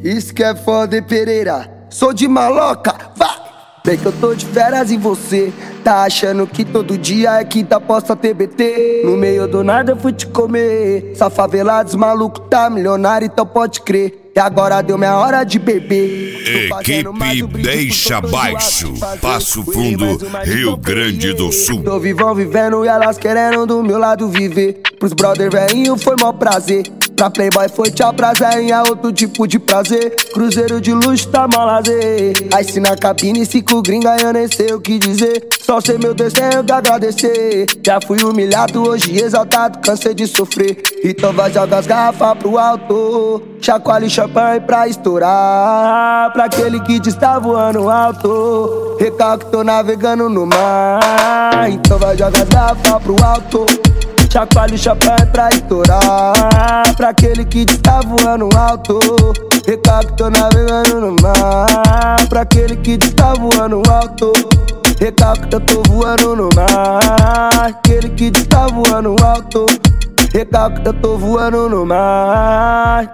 Isso que é foda, Pereira. Sou de maloca, vai! Bem que eu tô de férias em você. Tá achando que todo dia é quinta posta TBT? No meio do nada eu fui te comer. Essa favelados maluco tá milionário, então pode crer. E agora deu minha hora de beber. Equipe Deixa Baixo, Passo Fundo, Rio Grande do Sul. Tô vivão vivendo e elas querendo do meu lado viver. Pros brother velhinho foi mó prazer. Pra playboy foi tchau prazer, outro tipo de prazer. Cruzeiro de luxo tá mó lazer. Aí se na cabine 5 gringa eu nem sei o que dizer. Só sei meu Deus tenho que agradecer. Já fui humilhado, hoje exaltado, cansei de sofrer. Então vai jogar as garrafas pro alto, chacoalhe champanhe pra estourar. Pra aquele que está voando alto, recalque tô navegando no mar. Então vai jogar as garrafas pro alto, chacoalhe champanhe pra estourar. Pra aquele que está voando alto, recalque tô navegando no mar. Pra aquele que está voando alto, recalque eu tô voando no mar. Aquele que está voando alto, recalque eu tô voando no mar.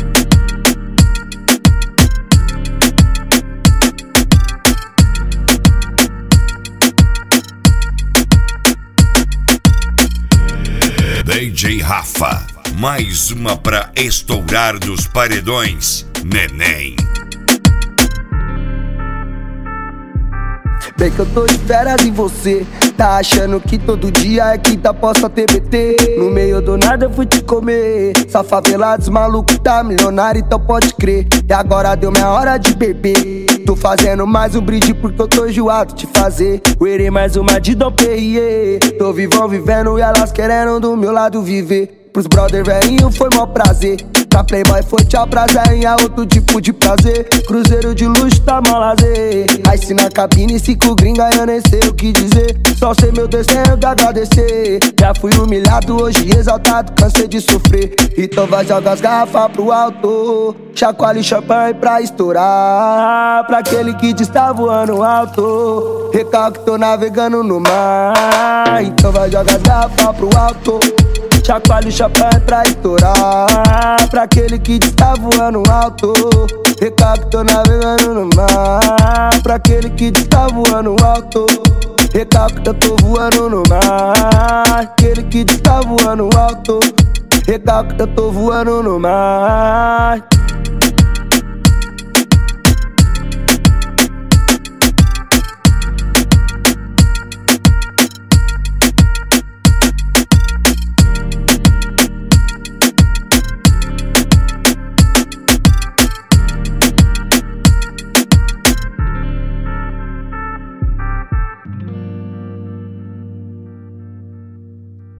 DJ Rafa, mais uma pra estourar dos paredões, neném. Bem que eu tô de férias em você. Tá achando que todo dia é quinta posta TBT? No meio do nada eu fui te comer. Essa favelados maluco tá milionário, então pode crer. E agora deu minha hora de beber. Tô fazendo mais um brinde porque eu tô enjoado de fazer. Uerei mais uma de Dom Perrier. Tô vivão vivendo e elas querendo do meu lado viver. Pros brother velhinho foi mó prazer. Pra playboy foi tchau prazer, outro tipo de prazer. Cruzeiro de luxo tá mó lazer. Aí se na cabine 5 gringa eu nem sei o que dizer. Só sei meu Deus tenho que agradecer. Já fui humilhado, hoje exaltado, cansei de sofrer. Então vai jogar as garrafas pro alto, chacoalhe champanhe pra estourar. Pra aquele que está voando alto, recalque tô navegando no mar. Então vai jogar as garrafas pro alto, chacoalhe champanhe pra estourar. Pra aquele que está voando alto, recalque tô navegando no mar. Pra aquele que está voando alto, recalque eu tô voando no mar. Aquele que está voando alto, recalque eu tô voando no mar.